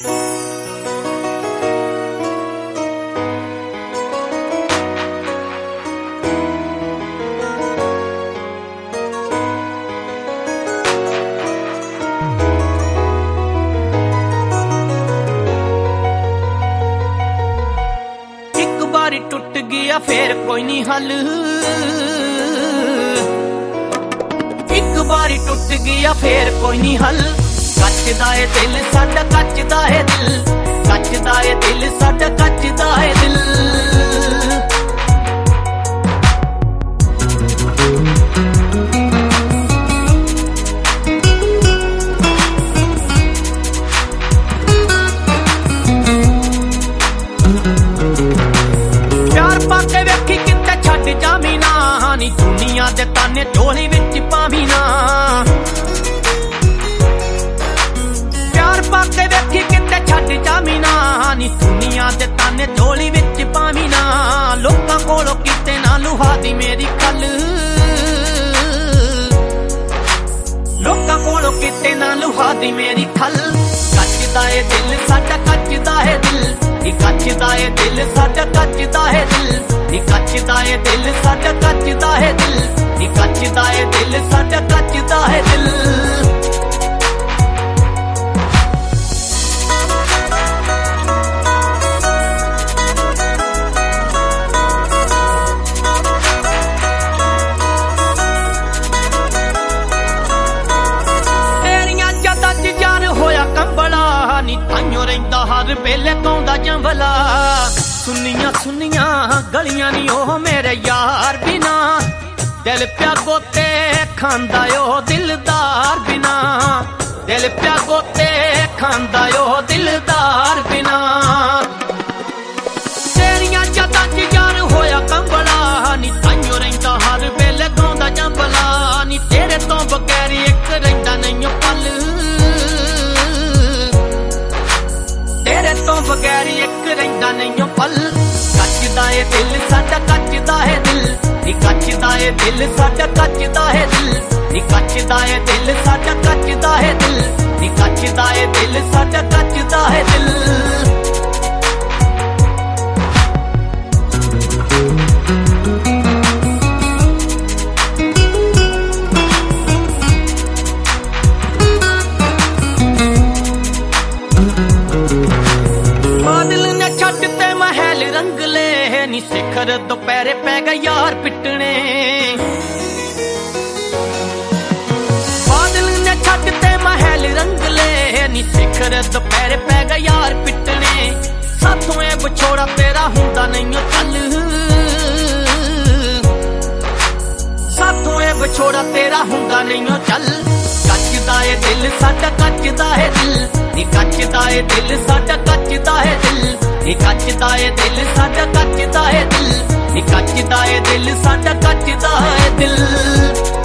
टूट गया फिर कोई नहीं हल, एक बारी टूट गया फिर कोई नहीं हल। कचदा है दिल साडा, कचदा है दिल, कचदा है दिल साडा, कचदा है दिल। दुनिया दे ताने झोली विच पावी ना, प्यार पाके वेखी किते छड्ड जावी ना। नी दुनिया दे ताने झोली विच पावी ना, लोकां कोलों किते ना लुहा दी मेरी खल, लोकां कोलों किते ना लुहा दी मेरी खल। कचदा है दिल साडा, कचदा है दिल, कचदा है दिल साडा, कचदा है दिल, कचदा है दिल साडा, कचदा है दिल, कचदा है दिल साडा, कचदा है दिल। तेरियां यादां च जान होया कंबला, नी ताइयों रहिंदा हर वेले कौंदा जंभला। सुनिया सुनिया गलियां नी ओह मेरे यार बिना, दिल प्या गोते खांदा ओ दिलदार बिना, दिल प्या गोते खांदा ओ दिलदार बिना। तेरियां यादां च यार होया कंबला, नी ताइयों रहिंदा हर वेले गाउंदा जंभला। नी तेरे तो बगैर इक रहिंदा नहीं पल, तेरे तो बगैर एक रहिंदा नहीं पल। कचदा है दिल साडा, कचदा है दिल, कचदा है दिल साडा, कचदा है दिल, कचदा है दिल साडा, कचदा है दिल, कचदा है दिल साडा, कचदा है दिल। नी शिखर दोपहरे पै गए यार पिटने, बादल ने छड्डते महल रंगले। नी शिखर दोपहरे पै गए यार पिटने, साथों ए विछोड़ा तेरा हुंदा नहीं चल, साथों ए विछोड़ा तेरा हुंदा नहीं चल। कचदा है दिल साडा, कचदा है दिल, कचदा है दिल साडा, कचदा है दिल, कचदा है दिल साडा, कचदा है दिल, कचदा है दिल साडा, कचदा है दिल।